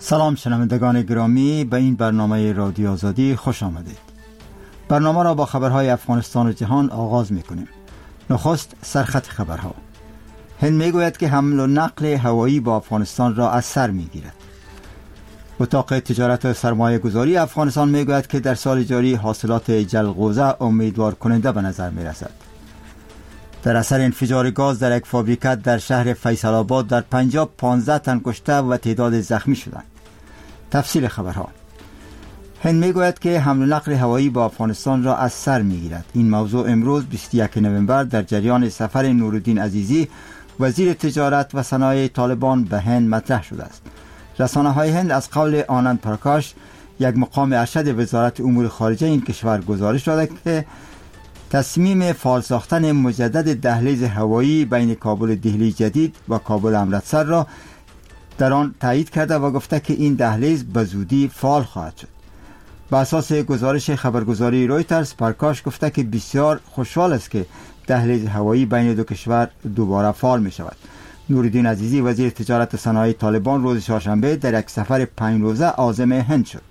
سلام شنوندگان گرامی، به این برنامه رادیو آزادی خوش آمدید. برنامه را با خبرهای افغانستان و جهان آغاز می‌کنیم. نخست سرخط خبرها. هند میگوید که حمل و نقل هوایی با افغانستان را از سر میگیرد. اتاق تجارت و سرمایه گذاری افغانستان میگوید که در سال جاری حاصلات جلغوزه امیدوار کننده به نظر میرسد. در اثر انفجار گاز در یک فابریکه در شهر فیصل آباد در پنجاب 15 تن کشته و تعداد زخمی شدند. تفصیل خبرها. هند میگوید که حمل و نقل هوایی با افغانستان را از سر میگیرد. این موضوع امروز 21 نوامبر در جریان سفر نورالدین عزیزی وزیر تجارت و صنایع طالبان به هند مطرح شده است. رسانه‌های هند از قول آنند پراکاش، یک مقام ارشد وزارت امور خارجه این کشور گزارش داده که تصمیم فعال ساختن مجدد دهلیز هوایی بین کابل دهلی جدید و کابل امرتسر را در آن تایید کرده و گفته که این دهلیز به زودی فعال خواهد شد. بر اساس گزارش خبرگزاری رویترز، پرکاش گفته که بسیار خوشحال است که دهلیز هوایی بین دو کشور دوباره فعال می شود. نورالدین عزیزی وزیر تجارت و صنایع طالبان روز چهارشنبه در یک سفر 5 روزه عازم هند شد.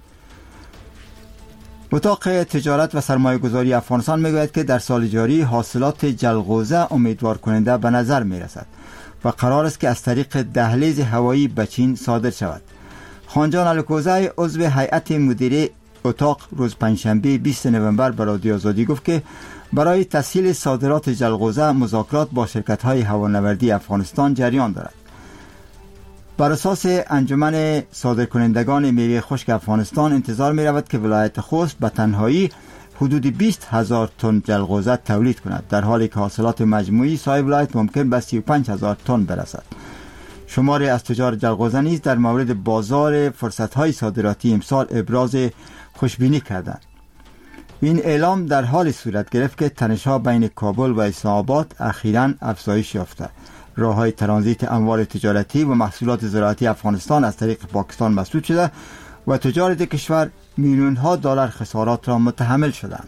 اتاق تجارت و سرمایه گذاری افغانستان میگوید که در سال جاری حاصلات جلغوزه امیدوار کننده به نظر می رسد و قرار است که از طریق دهلیز هوایی به چین صادر شود. خانجان الکوزی عضو هیئت مدیره اتاق روز پنجشنبه 20 نوامبر به رادیو آزادی گفت که برای تسهیل صادرات جلغوزه مذاکرات با شرکت‌های هوانوردی افغانستان جریان دارد. بر اساس انجمن صادرکنندگان میوه خشک افغانستان انتظار می رود که ولایت خوست به تنهایی حدود 20,000 تن جلغوزه تولید کند، در حالی که حاصلات مجموعی صاحب ولایت ممکن به 35,000 تن برسد. شماری از تجار جلغوزه نیز در مورد بازار فرصت‌های صادراتی امسال ابراز خوشبینی کردند. این اعلام در حال صورت گرفت که تنش‌ها بین کابل و اسلام آباد اخیراً افزایش یافته. راه‌های ترانزیت اموال تجارتی و محصولات زراعتی افغانستان از طریق پاکستان مسدود شده و تجار دو کشور میلیون‌ها دلار خسارات را متحمل شدند.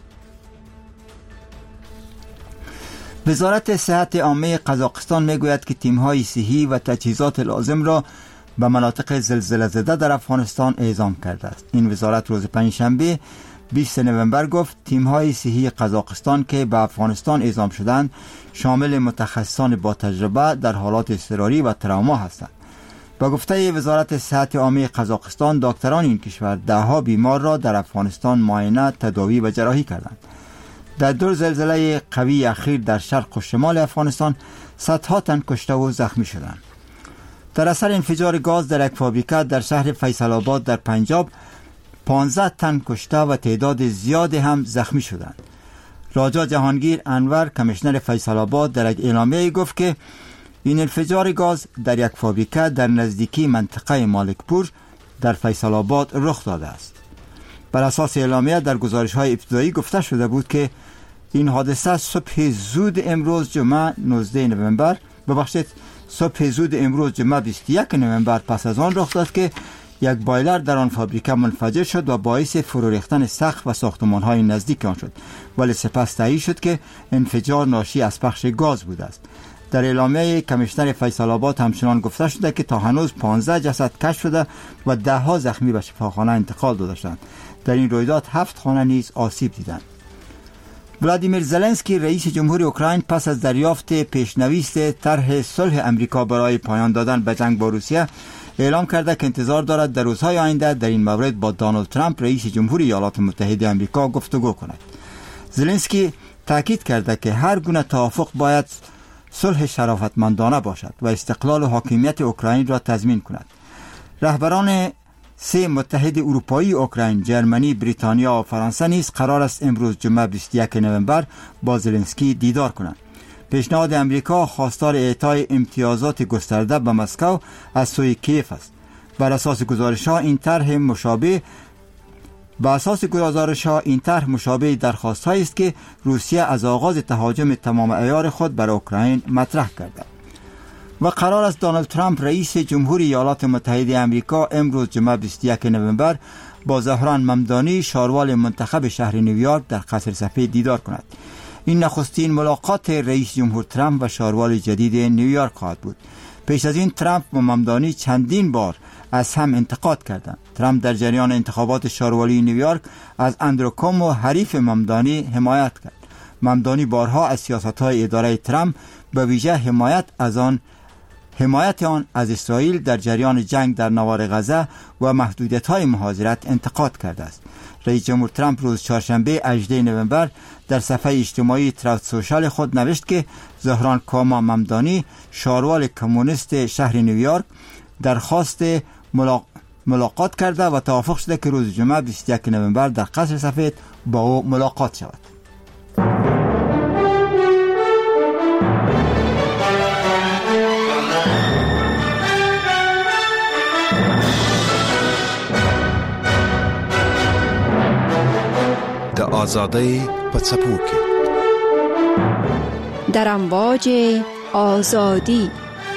وزارت صحت عامه قزاقستان میگوید که تیم‌های صحی و تجهیزات لازم را به مناطق زلزله زده در افغانستان اعزام کرده است. این وزارت روز پنجشنبه 20 نوامبر گفت تیم‌های صحی قزاقستان که به افغانستان اعزام شدند شامل متخصصان با تجربه در حالات اضطراری و تروما هستند. با گفته وزارت صحت عامه قزاقستان، دکتران این کشور ده‌ها بیمار را در افغانستان معاینه، تداوی و جراحی کردند. در دو زلزله قوی اخیر در شرق و شمال افغانستان صدها تن کشته و زخمی شدند. در اثر انفجار گاز در یک فابریکه در شهر فیصل آباد در پنجاب 15 تن کشته و تعداد زیادی هم زخمی شدند. راجا جهانگیر انور کمیشنر فیصل آباد در یک اعلامیه گفت که این انفجار گاز در یک فابریکه در نزدیکی منطقه مالکپور در فیصل آباد رخ داده است. بر اساس اعلامیه در گزارش‌های ابتدایی گفته شده بود که این حادثه صبح زود امروز جمعه 19 نوامبر صبح زود امروز جمعه 21 نوامبر پس از آن رخ داد که یک بایلر در آن فابریکه منفجر شد و باعث فرو ریختن سقف و ساختمان‌های نزدیک آن شد، ولی سپس تایید شد که انفجار ناشی از پخش گاز بوده است. در اعلامیه کمیشنر فیصل آباد همچنان گفته شده که تا هنوز 15 جسد کشف شده و ده‌ها زخمی به شفاخانه انتقال داده شدند. در این رویداد 7 خانه نیز آسیب دیدند. ولادیمیر زلنسکی رئیس جمهور اوکراین پس از دریافت پیشنویس طرح صلح امریکا برای پایان دادن به جنگ با روسیه اعلام کرده که انتظار دارد در روزهای آینده در این مورد با دونالد ترامپ رئیس جمهور ایالات متحده آمریکا گفتگو کند. زلنسکی تاکید کرده که هر گونه توافق باید صلح شرافتمندانه باشد و استقلال و حاکمیت اوکراین را تضمین کند. رهبران 3 متحد اروپایی اوکراین، جرمنی، بریتانیا و فرانسه نیز قرار است امروز جمعه 21 نوامبر با زلنسکی دیدار کنند. پیشنهاد امریکا خواستار اعطای امتیازات گسترده به مسکو از سوی کیف است. بر اساس گزارش‌ها این طرح مشابه درخواست‌هایی است که روسیه از آغاز تهاجم تمام عیار خود بر اوکراین مطرح کرده. و قرار است دونالد ترامپ رئیس جمهور ایالات متحده آمریکا امروز جمعه 21 نوامبر با زهران ممدانی شاروال منتخب شهر نیویورک در قصر سفید دیدار کند. این نخستین ملاقات رئیس جمهور ترامپ و شاروال جدید نیویورک خواهد بود. پیش از این ترامپ و ممدانی چندین بار از هم انتقاد کردند. ترامپ در جریان انتخابات شاروالی نیویورک از اندرو کومو حریف ممدانی حمایت کرد. ممدانی بارها از سیاست‌های اداره ترامپ به ویژه حمایت آن از اسرائیل در جریان جنگ در نوار غزه و محدودیت‌های مهاجرت انتقاد کرده است. رئیس جمهور ترامپ روز چهارشنبه 18 نوامبر در صفحه اجتماعی تروت سوشال خود نوشت که زهران کاما ممدانی، شاروال کمونیست شهر نیویورک، درخواست ملاقات کرده و توافق شده که روز جمعه 21 نوامبر در قصر سفید با او ملاقات شود. آزادی پڅپوکي در امواج آزادی.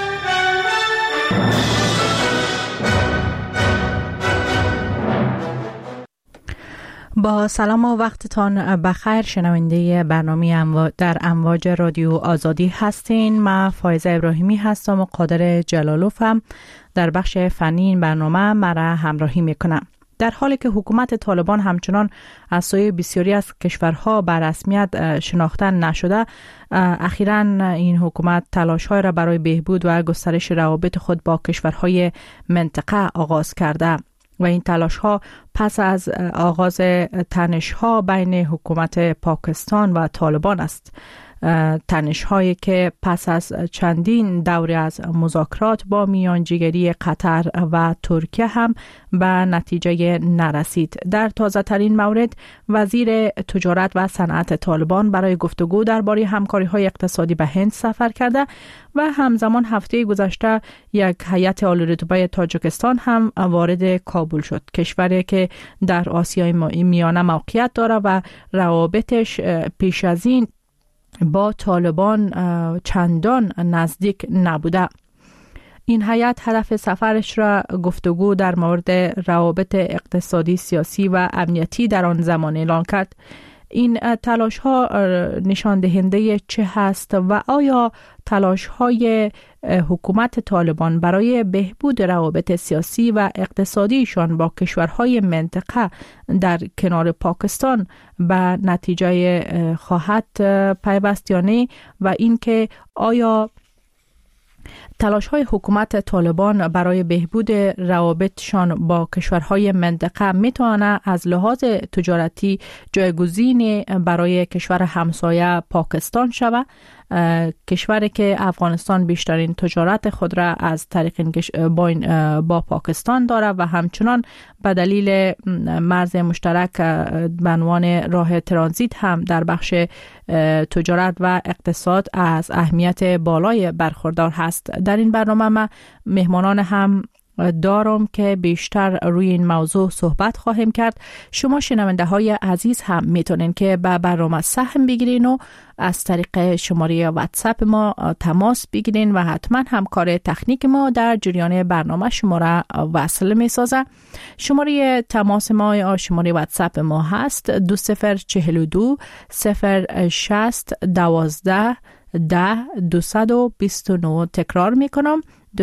با سلام و وقتتان بخیر شنونده برنامه در امواج رادیو آزادی هستین. من فایزه ابراهیمی هستم و قادر جلالوفم در بخش فنی این برنامه مرا همراهی میکنم. در حالی که حکومت طالبان همچنان از سوی بسیاری از کشورها به رسمیت شناخته نشده، اخیراً این حکومت تلاش‌های را برای بهبود و گسترش روابط خود با کشورهای منطقه آغاز کرده و این تلاش‌ها پس از آغاز تنش‌ها بین حکومت پاکستان و طالبان است. تنش‌هایی که پس از چندین دوره از مذاکرات با میانجیگری قطر و ترکیه هم به نتیجه نرسید. در تازه ترین مورد وزیر تجارت و صنعت طالبان برای گفتگو درباره همکاری‌های اقتصادی به هند سفر کرده و همزمان هفته گذشته یک هیئت عالی‌رتبه تاجیکستان هم وارد کابل شد، کشوری که در آسیای میانه موقعیت دارد و روابطش پیش از این با طالبان چندان نزدیک نبوده. این هیئت هدف سفرش را گفتگو در مورد روابط اقتصادی، سیاسی و امنیتی در آن زمان اعلان کرد. این تلاش ها نشان دهنده چه هست و آیا تلاش های حکومت طالبان برای بهبود روابط سیاسی و اقتصادیشان با کشورهای منطقه در کنار پاکستان به نتیجه خواهد پیوست یا نه، و اینکه آیا تلاش های حکومت طالبان برای بهبود روابطشان با کشورهای منطقه میتونه از لحاظ تجارتی جایگزین برای کشور همسایه پاکستان شود، کشوری که افغانستان بیشترین تجارت خود را از طریق با پاکستان دارد و همچنان به دلیل مرز مشترک به عنوان راه ترانزیت هم در بخش تجارت و اقتصاد از اهمیت بالای برخوردار هست. در این برنامه ما مهمانان هم دارم که بیشتر روی این موضوع صحبت خواهیم کرد. شما شنونده های عزیز هم میتونین که به برنامه سهم بگیرین و از طریق شماره واتساپ ما تماس بگیرین و حتما همکار تکنیک ما در جریان برنامه شما را وصل میسازه. شماره تماس ما یا شماره واتساپ ما هست 2042 060 12 10 229. تکرار میکنم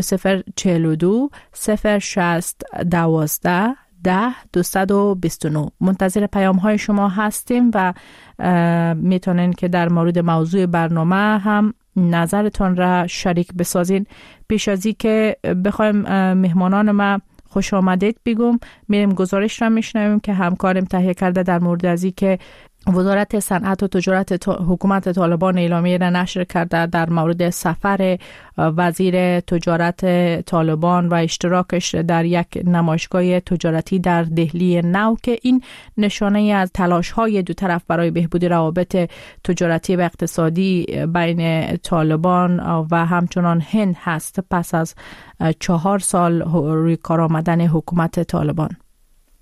2042 060 12 10 229. منتظر پیام های شما هستیم و میتونین که در مورد موضوع برنامه هم نظرتون را شریک بسازین. پیش از این که بخوایم مهمانان ما خوش آمدید بگم، میریم گزارش را میشنویم که همکارم تهیه کرده در مورد از این که وزارت صنعت و تجارت حکومت طالبان اعلامیه را نشر کرده در مورد سفر وزیر تجارت طالبان و اشتراکش در یک نمایشگاه تجارتی در دهلی نو که این نشانه از تلاش‌های دو طرف برای بهبود روابط تجارتی و اقتصادی بین طالبان و همچنان هند هست پس از 4 سال روی کار آمدن حکومت طالبان.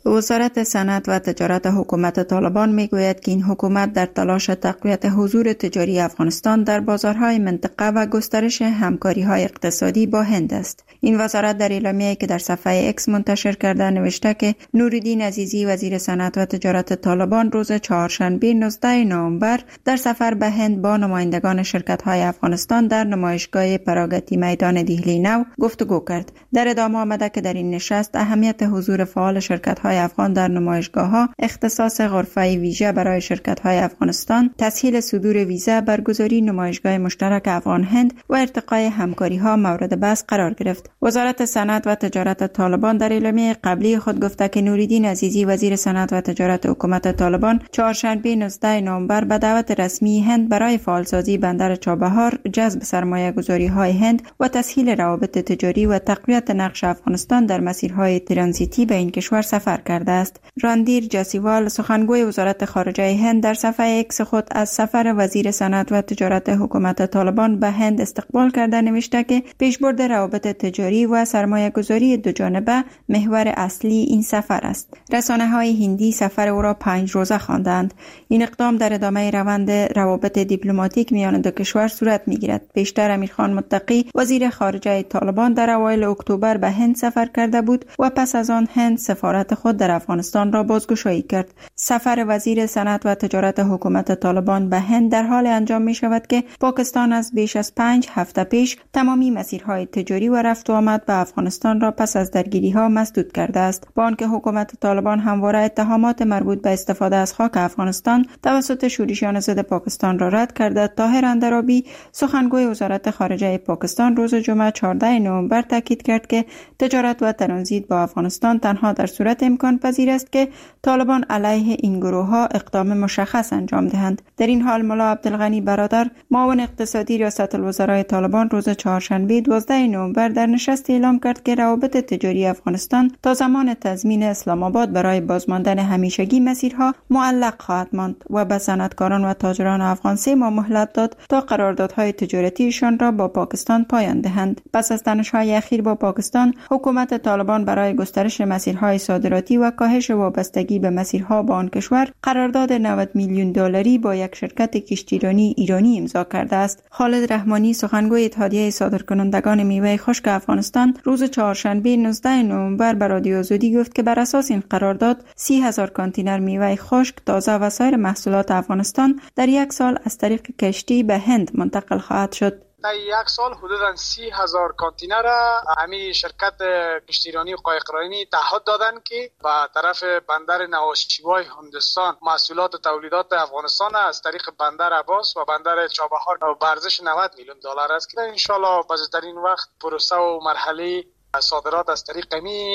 وزارت صنعت و تجارت حکومت طالبان میگوید که این حکومت در تلاش تقویت حضور تجاری افغانستان در بازارهای منطقه و گسترش همکاری‌های اقتصادی با هند است. این وزارت در اعلامیه‌ای که در صفحه اکس منتشر کرده نوشته که نورالدین عزیزی وزیر صنعت و تجارت طالبان روز چهارشنبه 19 نوامبر در سفر به هند با نمایندگان شرکت‌های افغانستان در نمایشگاه پراگتی میدان دهلی نو گفتگو کرد. در ادامه آمده که در این نشست اهمیت حضور فعال شرکت‌های افغان در نمایشگاه‌ها، اختصاص غرفه ویژه برای شرکت‌های افغانستان، تسهیل صدور ویزا، برگزاری نمایشگاه مشترک افغان هند و ارتقای همکاری‌ها مورد بحث قرار گرفت. وزارت صنعت و تجارت طالبان در اعلامیه قبلی خود گفته که نورالدین عزیزی وزیر صنعت و تجارت حکومت طالبان چهارشنبه 19 نوامبر به دعوت رسمی هند برای فعالسازی بندر چابهار، جذب سرمایه‌گذاری‌های هند و تسهیل روابط تجاری و تقویت نقش افغانستان در مسیرهای ترانزیتی به این کشور سفر کرده است. راندیر جاسیوال سخنگوی وزارت خارجه هند در صفحه اکس خود از سفر وزیر صنعت و تجارت حکومت طالبان به هند استقبال کرده نوشته که پیشبرد روابط تجاری و سرمایه‌گذاری دوجانبه محور اصلی این سفر است. رسانه‌های هندی سفر او را 5 روزه خواندند. این اقدام در ادامه روند روابط دیپلماتیک میان دو کشور صورت می‌گیرد. پیشتر امیرخان متقی وزیر خارجه طالبان در اوایل اکتبر به هند سفر کرده بود و پس از آن هند سفارت خود در افغانستان را بازگشایی کرد. سفر وزیر صنعت و تجارت حکومت طالبان به هند در حال انجام می شود که پاکستان از بیش از 5 هفته پیش تمامی مسیرهای تجاری و رفت و آمد به افغانستان را پس از درگیری‌ها مسدود کرده است. با آنکه حکومت طالبان همواره اتهامات مربوط به استفاده از خاک افغانستان توسط شورشیان ضد پاکستان را رد کرده، طاهر اندرابی سخنگوی وزارت خارجه پاکستان روز جمعه 14 نوامبر تاکید کرد که تجارت و ترانزیت با افغانستان تنها در صورت امکان پذیر است که طالبان علیه این گروه‌ها اقدام مشخص انجام دهند. در این حال ملا عبدالغنی برادر معاون اقتصادی ریاست الوزرای طالبان روز چهارشنبه 12 نوامبر در نشست اعلام کرد که روابط تجاری افغانستان تا زمان تضمین اسلام آباد برای بازماندن همیشگی مسیرها معلق خواهد ماند و به صنعتکاران و تاجران افغان 3 ماه مهلت داد تا قراردادهای تجارتیشان را با پاکستان پایان دهند. پس از تنش‌های اخیر با پاکستان، حکومت طالبان برای گسترش مسیرهای صادراتی و کاهش وابستگی به مسیرها با آن کشور قرارداد 90 میلیون دلاری با یک شرکت کشتیرانی ایرانی امضا کرده است. خالد رحمانی سخنگوی اتحادیه صادرکنندگان میوه خشک افغانستان روز چهارشنبه 19 نوامبر به رادیو آزادی گفت که بر اساس این قرارداد 30,000 کانتینر میوه خشک، تازه و سایر محصولات افغانستان در یک سال از طریق کشتی به هند منتقل خواهد شد. در یک سال حدوداً 30,000 کانتینر همین شرکت کشتیرانی و قایقرانی تعهد دادن که به طرف بندر نوشیروان هندوستان محصولات و تولیدات افغانستان از طریق بندر عباس و بندر چابهار به ارزش 90 میلیون دلار است که ان شاء الله بزرگترین وقت پروسه و مرحله صادرات از طریق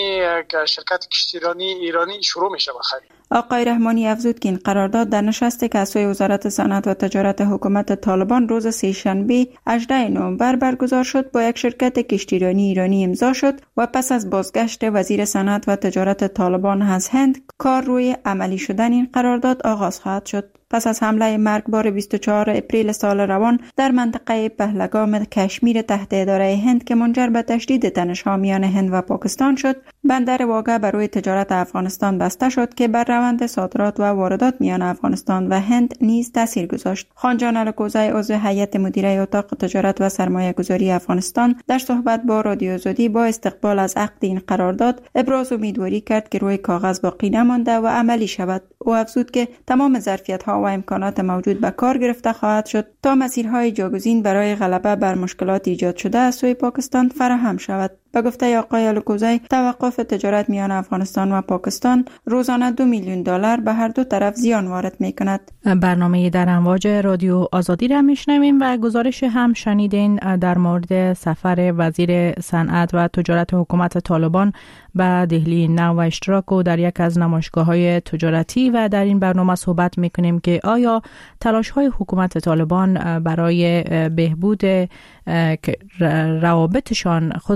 شرکت کشتیرانی ایرانی شروع میشه بخیر. آقای رحمانی افزود که این قرارداد در نشستی که از سوی وزارت صنعت و تجارت حکومت طالبان روز سه‌شنبه 18 نوامبر برگزار شد با یک شرکت کشتیرانی ایرانی امضا شد و پس از بازگشت وزیر صنعت و تجارت طالبان از هند کار روی عملی شدن این قرارداد آغاز خواهد شد. پس از حمله مرگبار 24 اپریل سال روان در منطقه پهلگام کشمیر تحت اداره هند که منجر به تشدید تنش‌ها میان هند و پاکستان شد، بندر واقع بر روی تجارت افغانستان بسته شد که بر روند صادرات و واردات میان افغانستان و هند نیز تاثیر گذاشت. خانجان الکوزی عضو هیئت مدیره اتاق تجارت و سرمایه‌گذاری افغانستان در صحبت با رادیو آزادی با استقبال از عقد این قرارداد ابراز امیدواری کرد که روی کاغذ باقی نمانده و عملی شود. او افزود که تمام ظرفیت‌ها و امکانات موجود به کار گرفته خواهد شد تا مسیرهای جاگزین برای غلبه بر مشکلات ایجاد شده از سوی پاکستان فراهم شود. به گفته آقای الکوزی، توقف تجارت میان افغانستان و پاکستان روزانه 2 میلیون دلار به هر دو طرف زیان وارد می‌کند. برنامه در امواج رادیو آزادی را میشنویم و گزارش هم شنیدین در مورد سفر وزیر صنعت و تجارت حکومت طالبان به دهلی نو و اشتراک و در یک از نمایشگاه‌های تجارتی و در این برنامه صحبت می‌کنیم که آیا تلاش‌های حکومت طالبان برای بهبود روابطشان، خصوصاً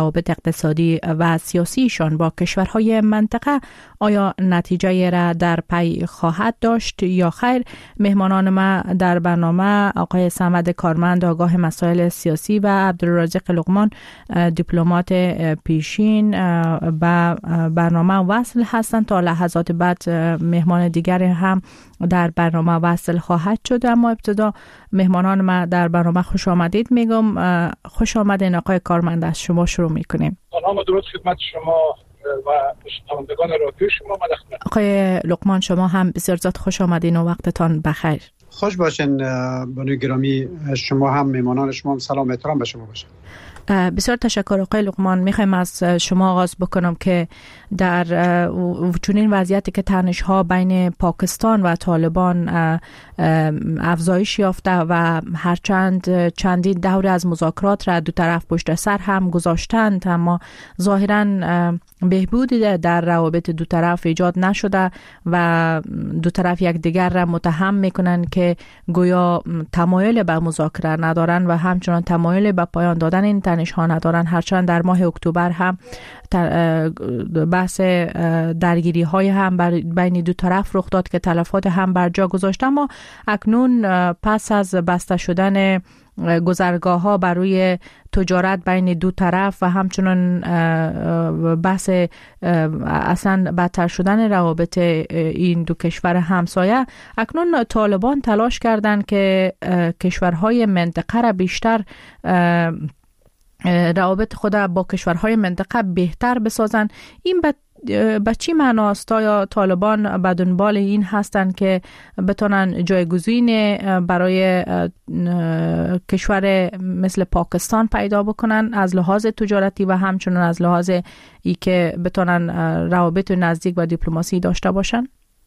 روابط اقتصادی و سیاسیشان با کشورهای منطقه آیا نتیجه را در پی خواهد داشت یا خیر؟ مهمانان ما در برنامه آقای صمد کارمند آگاه مسائل سیاسی و عبدالرازق لقمان دیپلمات پیشین به برنامه وصل هستند. تا لحظات بعد مهمان دیگر هم در برنامه وصل خواهد شد. اما ابتدا مهمانان ما در برنامه خوش آمدید میگم. خوش آمدین آقای کارمند، از شما شروع میکنیم. سلام و درود خدمت شما و شنوندگان رادیو شما. آقای لقمان شما هم بسیار زیاد خوش آمدین و وقتتان بخیر. خوش باشین بانوی گرامی، شما هم میمانان شما هم سلام و احترام به شما باشه. بسیار تشکر آقای لقمان. میخوایم از شما آغاز بکنم که در چنین وضعیتی که تنش‌ها بین پاکستان و طالبان افزایش یافته و هرچند چندین دور از مذاکرات را دو طرف پشت سر هم گذاشتند، اما ظاهراً بهبودی در روابط دو طرف ایجاد نشده و دو طرف یکدیگر را متهم میکنن که گویا تمایل به مذاکره ندارن و همچنان تمایل به پایان دادن این تنش‌ها ندارن. هرچند در ماه اکتبر هم بحث درگیری های هم بین دو طرف رخ داد که تلفات هم بر جا گذاشت، اما اکنون پس از بسته شدن گذرگاه ها برای تجارت بین دو طرف و همچنان بحث اصلا بدتر شدن روابط این دو کشور همسایه، اکنون طالبان تلاش کردند که کشورهای منطقه را بیشتر روابط خود با کشورهای منطقه بهتر بسازن. این به چی معناست؟ آیا طالبان به دنبال این هستند که بتونن جایگزین برای کشور مثل پاکستان پیدا بکنن از لحاظ تجارتی و همچنان از لحاظ ای که بتونن روابط نزدیک و دیپلماسی داشته باشن؟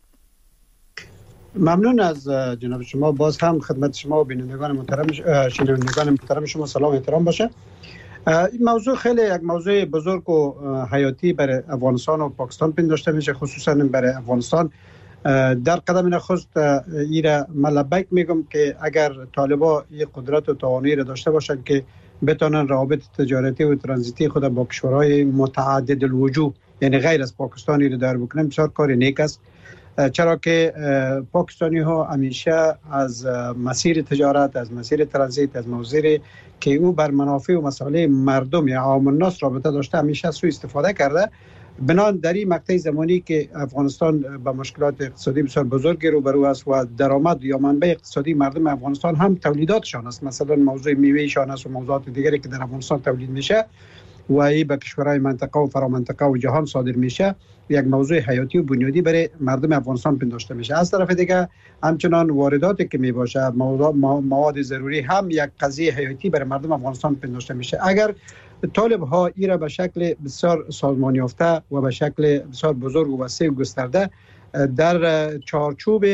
ممنون از جناب شما. باز هم خدمت شما و بینندگان محترم شنوندگان محترم شما سلام و احترام باشه. این موضوع خیلی یک موضوع بزرگ و حیاتی برای افغانستان و پاکستان پنداشته میشه، خصوصا برای افغانستان. در قدم نخست ایره ملبک میگم که اگر طالبا این قدرت و توانایی را داشته باشند که بتونن روابط تجارتی و ترانزیتی خود با کشورهای متعدد الوجوه یعنی غیر از پاکستانی رو دار بکنن، بسیار کار نیک است. چرا که پاکستانی ها همیشه از مسیر تجارت، از مسیر ترانزیت، از موضوعی که او بر منافع و مسائل مردم یا عوام الناس رابطه داشته همیشه سوء استفاده کرده. بنان در این مقطع زمانی که افغانستان با مشکلات اقتصادی بسیار بزرگی روبرو است و درآمد یا منبع اقتصادی مردم افغانستان هم تولیداتشان است، مثلا موضوع میوهشان است و موضوعات دیگری که در افغانستان تولید میشه و ای به کشورهای منطقه و فرامنطقه و جهان صادر میشه، یک موضوع حیاتی و بنیادی برای مردم افغانستان پنداشته میشه. از طرف دیگه همچنان وارداتی که میباشه مواد ضروری هم یک قضیه حیاتی برای مردم افغانستان پنداشته میشه. اگر طالب ها ای را به شکل بسیار سازمان یافته و به شکل بسیار بزرگ و وسیع و گسترده در چارچوب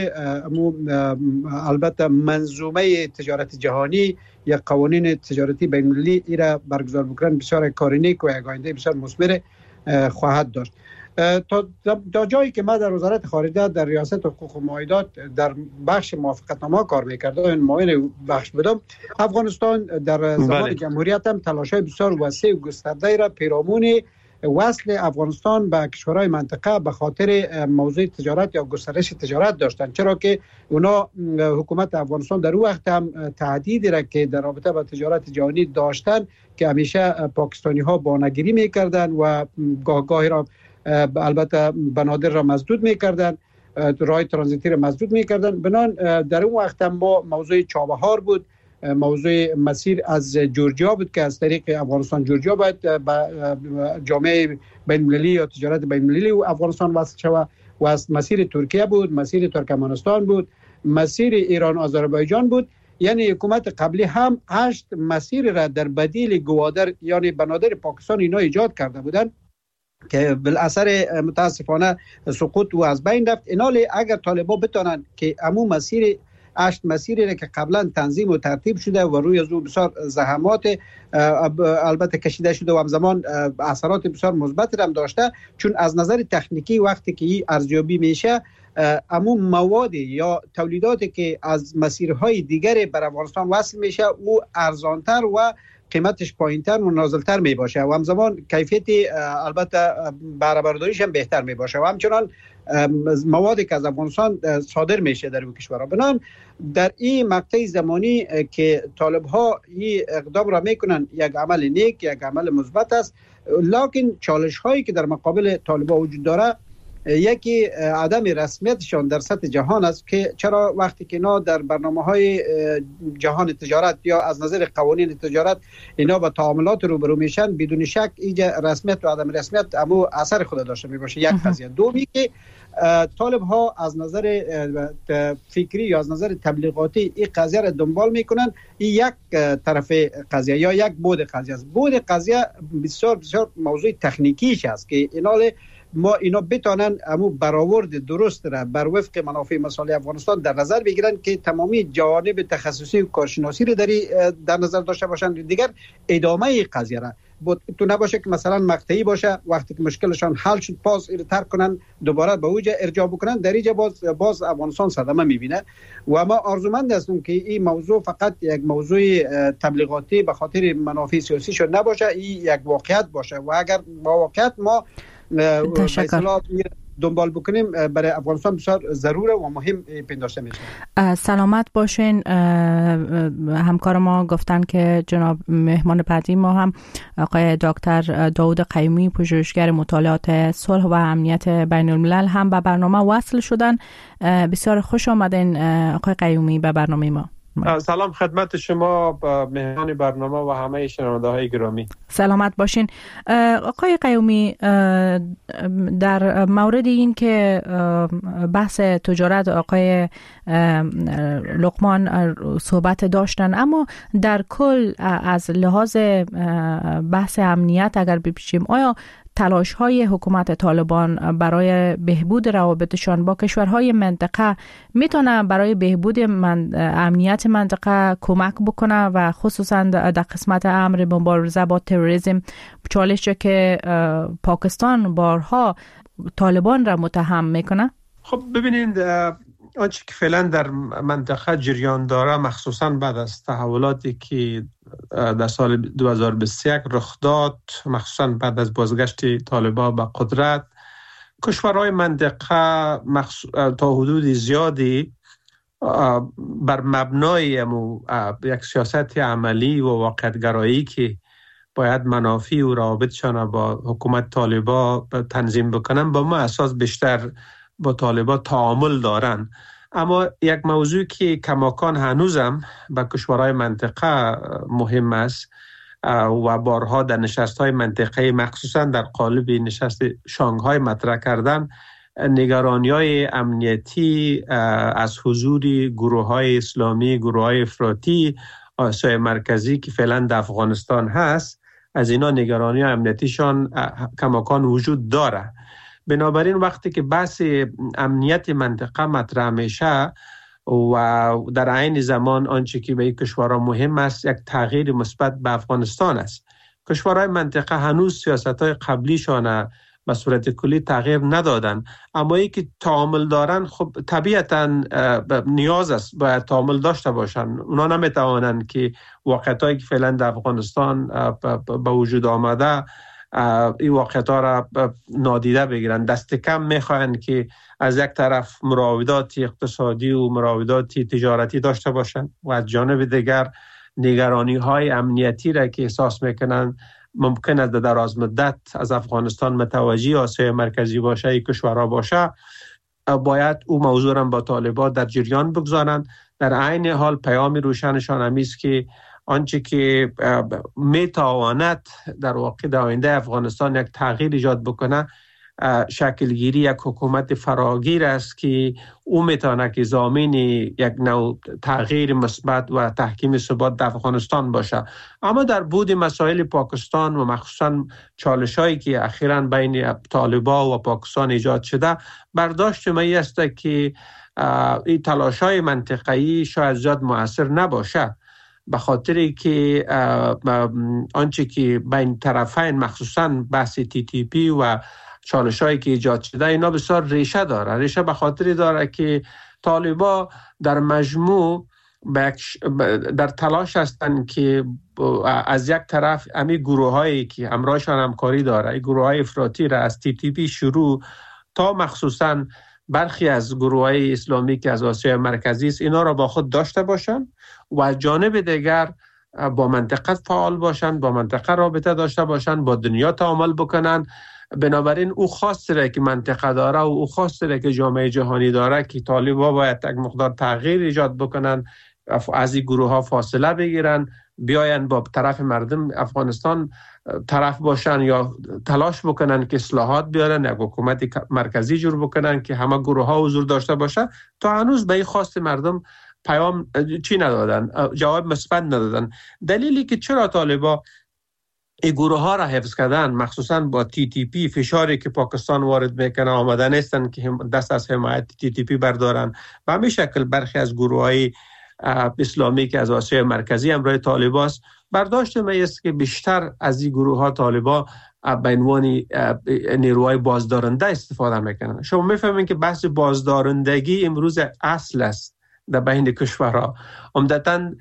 البته منظومه تجارت جهانی یا قوانین تجارتی بین المللی ای را برگزار بکنن، بسیار کار نیک و یک آینده بسیار مثمر خواهد داشت. تا جایی که ما در وزارت خارجه در ریاست حقوق و معاهدات در بخش موافقتنامه کار می‌کردم، این معاون بخش بدم، افغانستان در زمان جمهوریت هم تلاش‌های بسیار وسیع و گسترده را پیرامون وصل افغانستان به کشورهای منطقه به خاطر موضوع تجارت یا گسترش تجارت داشتند، چرا که اونا حکومت افغانستان در اون وقت هم تهدیدی را که در رابطه با تجارت جهانی داشتند که همیشه پاکستانی ها بانگیری میکردند و گاهی را البته بنادر را مسدود میکردند، راه ترانزیتی را مسدود میکردند. بنان در اون وقت هم ما موضوع چابهار بود، موضوع مسیر از جورجیا بود که از طریق افغانستان جورجیا باید به جامعه بین المللی یا تجارت بین المللی و افغانستان وصل شود، و از مسیر ترکیه بود، مسیر ترکمنستان بود، مسیر ایران آذربایجان بود. یعنی حکومت قبلی هم 8 مسیر را در بدیل گوادر یعنی بنادر پاکستان اینا ایجاد کرده بودند که بالاثر متاسفانه سقوط و از بین رفت. اینالی اگر طالبا بتونن که عموم مسیر 8 مسیری که قبلا تنظیم و ترتیب شده و روی از او بسیار زحمات البته کشیده شده و همزمان اثرات بسیار مثبت هم داشته، چون از نظر تکنیکی وقتی که این ارزیابی میشه عموم مواد یا تولیداتی که از مسیرهای دیگر بر افغانستان وصل میشه او ارزانتر و قیمتش پایینتر و نازلتر می باشه و همزمان کیفیت البته بهره برداریش هم بهتر می باشه و همچنان موادی که از افغانستان صادر میشه در این کشورها. بنابراین در این مقطع زمانی که طالب ها این اقدام را میکنن یک عمل نیک، یک عمل مثبت است، لکن چالش هایی که در مقابل طالب ها وجود داره یکی عدم رسمیتشان در سطح جهان است که چرا وقتی که اینا در برنامه‌های جهان تجارت یا از نظر قوانین تجارت اینا با تعاملات روبرو میشن، بدون شک اینجا رسمیت و عدم رسمیت اما اثر خود داشته میباشه. یک قضیه. دومی که طالب ها از نظر فکری یا از نظر تبلیغاتی این قضیه را دنبال میکنن، این یک طرف قضیه یا یک بود قضیه است. بود قضیه بسیار بسیار موضوع تکنیکیش است که اینا بتانن امو برآورد درست را بر وفق منافع مصالح افغانستان در نظر بگیرن که تمامی جوانب تخصصی و کارشناسی را در نظر داشته باشند. دیگر ادامه قضیه را تو نباشه که مثلا مقطعی باشه، وقتی که مشکلشان حل شد پاس اینو ترک کنن دوباره به اوج ارجاع بکنن، در اینجا باز افغانستان صدمه میبینه. و ما آرزومند هستیم که این موضوع فقط یک موضوع تبلیغاتی به خاطر منافع سیاسی شد نباشه، این یک واقعیت باشه و اگر با واقعیت ما تشکر دنبال بکنیم برای افغانستان بسیار ضروره و مهم پنداشته میشه. سلامت باشین. همکار ما گفتن که جناب مهمان بعدی ما هم آقای دکتر داود قیومی، پژوهشگر مطالعات صلح و امنیت بین الملل هم به برنامه وصل شدن. بسیار خوش آمدین آقای قیومی به برنامه ما. سلام خدمت شما، مهمان برنامه و همه شنونده های گرامی. سلامت باشین. آقای قیومی، در مورد این که بحث تجارت آقای لقمان صحبت داشتن، اما در کل از لحاظ بحث امنیت اگر بپیچیم، آیا تلاش های حکومت طالبان برای بهبود روابطشان با کشورهای منطقه میتونه برای بهبود امنیت منطقه کمک بکنه و خصوصا در قسمت امر مبارزه با تروریسم، چالشی که پاکستان بارها طالبان را متهم میکنه؟ خب ببینید، آنچه که فعلا در منطقه جریان داره، مخصوصا بعد از تحولاتی که در سال 2021 رخ داد، مخصوصا بعد از بازگشت طالبان به قدرت، کشورهای منطقه تا حدود زیادی بر مبنای یک سیاست عملی و واقعیت‌گرایی که باید منافع و روابطشان با حکومت طالبان تنظیم بکنن، با ما اساس بیشتر با طالبان تعامل دارن. اما یک موضوع که کماکان هنوزم به کشورهای منطقه مهم است و بارها در نشست‌های منطقه‌ای مخصوصا در قالب نشست شانگهای مطرح کردن، نگرانی‌های امنیتی از حضور گروه‌های اسلامی، گروه‌های افراطی آسیای مرکزی که فعلا در افغانستان هست، از اینا نگرانی امنیتیشان کماکان وجود داره. بنابراین وقتی که بحث امنیت منطقه مطرح میشه و در عین زمان آنچه که به این کشورها مهم است یک تغییر مثبت به افغانستان است. کشورهای منطقه هنوز سیاست‌های قبلیشان به صورت کلی تغییر ندادن، اما ای که تعامل دارن خب طبیعتاً نیاز است باید تعامل داشته باشن. اونا نمیتوانند که واقعیتایی که فعلا در افغانستان به وجود آمده این واقعیت‌ها را نادیده بگیرن. دست کم میخواهند که از یک طرف مراودات اقتصادی و مراودات تجارتی داشته باشند و از جانب دیگر نگرانی‌های امنیتی را که احساس میکنن ممکن است در دراز مدت از افغانستان متوجه آسیای مرکزی باشه، این کشورها باشه، باید او موضوع را با طالبان در جریان بگذارند. در عین حال پیام روشنشان همی است که آنچه که میتواند در واقع در آینده افغانستان یک تغییر ایجاد بکنه، شکلگیری یک حکومت فراگیر است که او میتونه که ضامن یک نوع تغییر مثبت و تحکیم ثبات در افغانستان باشه. اما در بود مسائل پاکستان و مخصوصا چالش‌هایی که اخیراً بین طالبان و پاکستان ایجاد شده، برداشت من است که این تلاش‌های منطقه‌ای شاید زیاد مؤثر نباشه، به خاطری که آنچه که بین طرفین مخصوصا بحث TTP و چالش‌هایی که ایجاد شده اینا بسیار ریشه داره. ریشه به خاطری داره که طالبان در مجموع در تلاش هستند که از یک طرف امی گروه هایی که همراهشان همکاری داره، گروه های افراطی را از TTP شروع تا مخصوصا برخی از گروه های اسلامی که از آسیای مرکزی است اینا را با خود داشته باشند و از جانب دیگر با منطقه فعال باشند، با منطقه رابطه داشته باشند، با دنیا تعامل بکنند. بنابراین او خواسته را که منطقه داره و او خواسته را که جامعه جهانی داره که طالبان باید یک مقدار تغییر ایجاد بکنن، از این گروه ها فاصله بگیرن، بیاین با طرف مردم افغانستان طرف باشن یا تلاش بکنن که اصلاحات بیارن، یک حکومت مرکزی جور بکنن که همه گروه ها حضور داشته باشن. تا هنوز به این خواست مردم پیام چی ندادن، جواب مثبت ندادن. دلیلی که چرا طالبان این گروه ها را حفظ کردن، مخصوصا با TTP فشاری که پاکستان وارد میکنه آماده نیستن که دست از حمایت TTP بردارن و همین شکل برخی از گروه های اسلامی که از آسیای مرکزی همراه طالبان است. برداشت من است که بیشتر از این گروه ها طالبان به عنوان نیروهای بازدارنده استفاده میکنن. شما میفهمین که بحث بازدارندگی امروز اصل است در بین کشورها. عمدتاً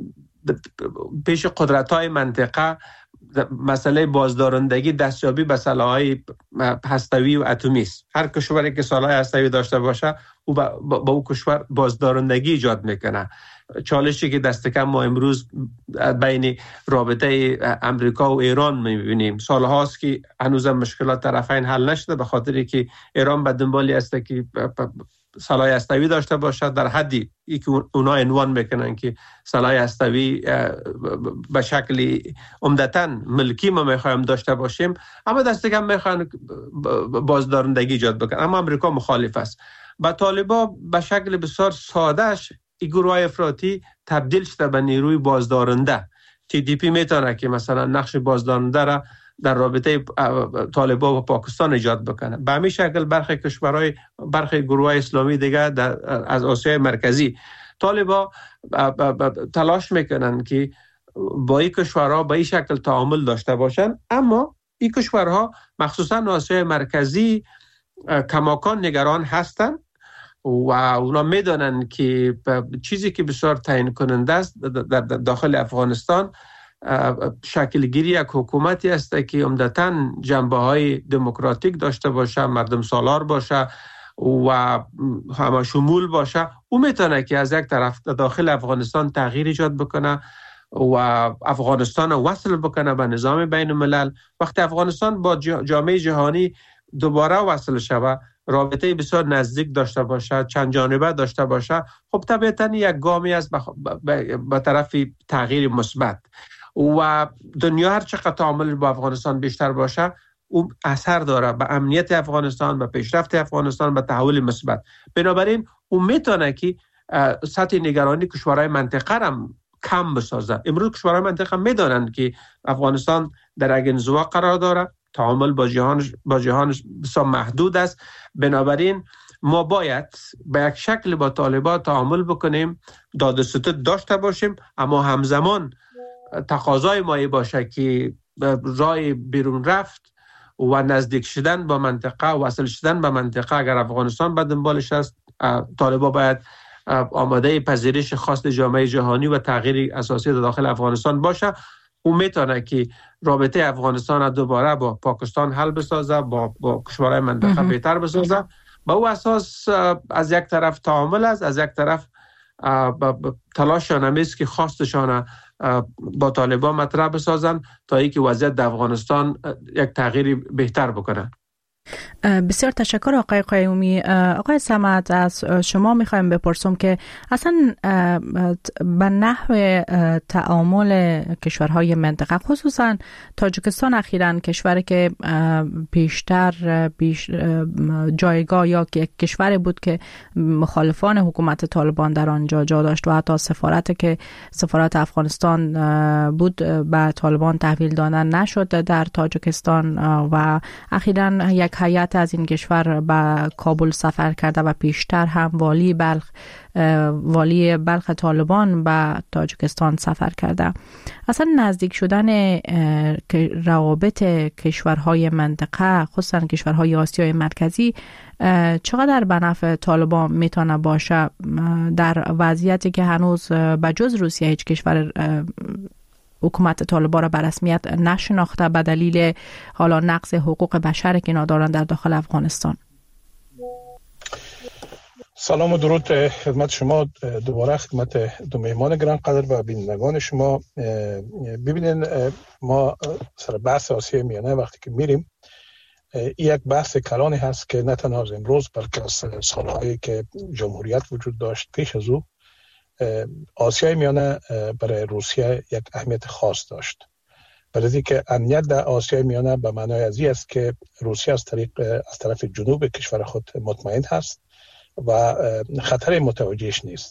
پیش قدرت‌های منطقه مسئله بازدارندگی دستیابی به سلاح‌های هسته‌ای و اتمی است. هر کشوری که سلاح هسته‌ای داشته باشه او با او کشور بازدارندگی ایجاد میکنه. چالشی که دست کم ما امروز بین رابطه امریکا و ایران میبینیم، سالهاست که هنوز مشکلات طرفین حل نشده، به خاطری که ایران به دنبالی است که سلاح هسته‌ای داشته باشد در حدی که اونا عنوان میکنن که سلاح هسته‌ای به شکل عمدتاً ملکی ما میخوایم داشته باشیم، اما دست کم میخوان بازدارندگی ایجاد بکنن. اما امریکا مخالف است. با طالبان به شکل بسیار سادهش این گروه افراطی تبدیل شده به نیروی بازدارنده. TTP میتونه که مثلا نقش بازدارنده را در رابطه طالبان و پاکستان ایجاد بکنه. به همین شکل برخی کشورهای، برخی گروه اسلامی دیگه از آسیای مرکزی طالبان تلاش میکنن که با این کشورها به این شکل تعامل داشته باشن، اما این کشورها مخصوصا آسیای مرکزی کماکان نگران هستن و اونا میدونن که چیزی که بسیار تعیین کننده است در داخل افغانستان شکل گیری یک حکومتی است که عمدتاً جنبه‌های دموکراتیک داشته باشه، مردم سالار باشه و همه شمول باشه. او میتونه که از یک طرف داخل افغانستان تغییر ایجاد بکنه و افغانستان وصل بکنه به نظام بین الملل. وقتی افغانستان با جامعه جهانی دوباره وصل شود، رابطه بسیار نزدیک داشته باشه، چند جانبه داشته باشه، خب طبیعتاً یک گامی است به طرف تغییر مثبت و دنیا هر چقدر تعامل با افغانستان بیشتر باشه اون اثر داره به امنیت افغانستان، به پیشرفت افغانستان، به تحول مثبت. بنابراین اون میتونه که سطح نگرانی کشورهای منطقه را کم بسازه. امروز کشورهای منطقه میدونن که افغانستان در یک انزوا قرار داره، تعامل با جهان بسیار محدود است. بنابراین ما باید به یک شکل با طالبان تعامل بکنیم، داد و ستد داشته باشیم، اما همزمان تقاضای ما باشه که راه بیرون رفت و نزدیک شدن با منطقه، وصل شدن به منطقه اگر افغانستان به دنبالش است، طالبان باید آماده پذیرش خواست جامعه جهانی و تغییر اساسی داخل افغانستان باشه. او میتونه که رابطه افغانستان دوباره با پاکستان حل بسازه، با کشورهای منطقه بهتر بسازه. با او اساس از یک طرف تعامل است، از یک طرف تلاششان همیست که خواستشان با طالبان مطرح بسازن تا اینکه وضعیت در افغانستان یک تغییری بهتر بکنه. بسیار تشکر آقای قیومی. آقای صمد، از شما میخوایم بپرسم که اصلا به نحو تعامل کشورهای منطقه، خصوصا تاجیکستان اخیراً کشوری که بیشتر جایگاه یا کشوری بود که مخالفان حکومت طالبان در آنجا جا داشت و حتی سفارت افغانستان بود به طالبان تحویل دادن نشد در تاجیکستان و اخیراً یک هیئت از این کشور به کابل سفر کرده و پیشتر هم والی بلخ طالبان به تاجیکستان سفر کرده. اصلا نزدیک شدن روابط کشورهای منطقه، خصوصا کشورهای آسیای مرکزی، چقدر به نفع طالبان میتونه باشه در وضعیتی که هنوز به جز روسیه هیچ کشور حکومت طالبان را به رسمیت نشناخته به دلیل حالا نقض حقوق بشر که اینا دارن در داخل افغانستان؟ سلام و درود خدمت شما، دوباره خدمت دو مهمان گرانقدر و بینندگان شما. ببینید، ما سر بحث آسیای میانه وقتی که میریم، یک بحث کلانی هست که نه تنها از امروز بلکه از سالهایی که جمهوریت وجود داشت پیش از او، آسیای میانه برای روسیه یک اهمیت خاص داشت. برای که امنیت در آسیای میانه به معنای ازی است که روسیه از طرف جنوب کشور خود مطمئن هست و خطر متوجهش نیست.